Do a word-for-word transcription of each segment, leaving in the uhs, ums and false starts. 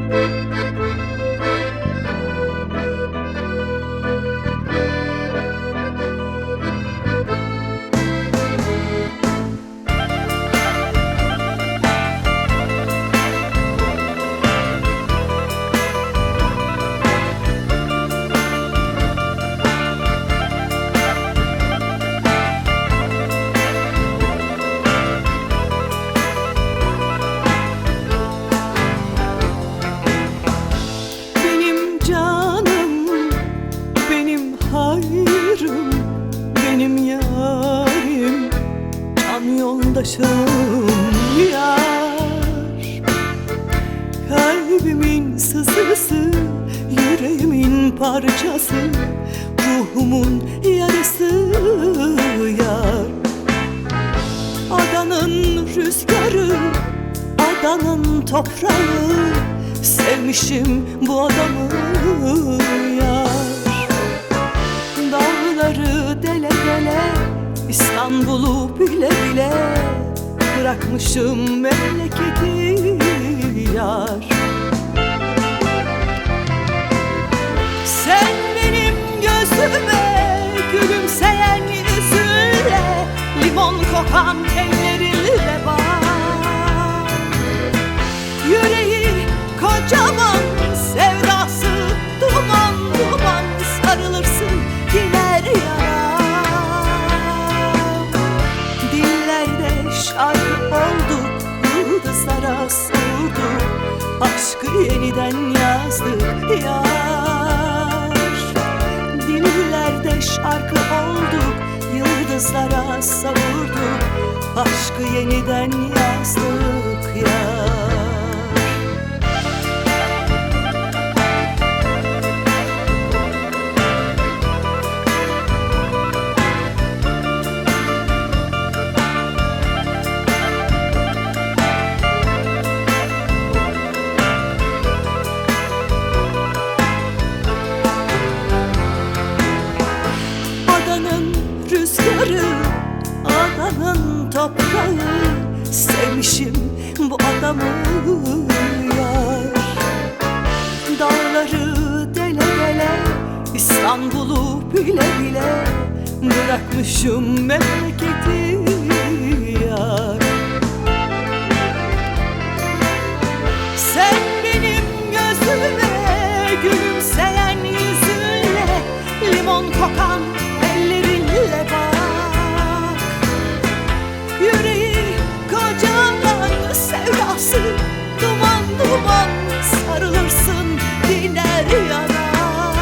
hayrım, benim yarim, can yoldaşım yar. Kalbimin sızısı, yüreğimin parçası, ruhumun yarısı yar. Adanın rüzgarı, Adanın toprağı, sevmişim bu adamı yar. Dağları dele dele, İstanbul'u bile bile, bırakmışım memleketi yar. Sen benim gözüme gülümseyen yüzünle, limon kokan ellerinle bak. Yüreği kocaman, sevdası duman duman, sarılırsın gider yana. Dillerde şarkı olduk, yıldızlara savurduk, aşkı yeniden yazdık yar. Dillerde şarkı olduk, yıldızlara savurduk, aşkı yeniden yazdık yar. Rüzgarı, Adanın toprağı, sevmişim bu adamı yar. Dağları dele dele, İstanbul'u bile bile, bırakmışım memleketi yar. Sen benim gözüme gülümseyen yüzünle, limon kokan ellerinle bak. Yüreği kocaman, sevdası duman duman, sarılırsın diner yana.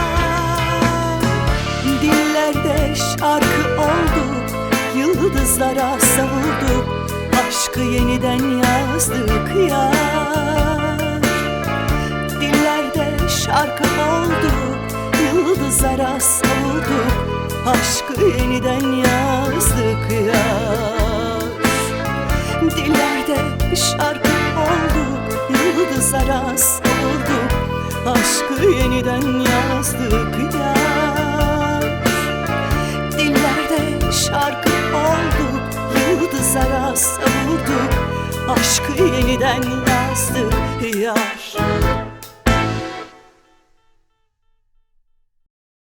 Dillerde şarkı olduk, yıldızlara savurduk, aşkı yeniden yazdık yar. Dillerde şarkı olduk, yıldızlara savurduk, aşkı yeniden yazdık yar. Dillerde şarkı olduk, yıldızlara savurduk, aşkı yeniden yazdık yar. Dillerde şarkı olduk, yıldızlara savurduk, aşkı yeniden yazdık yar.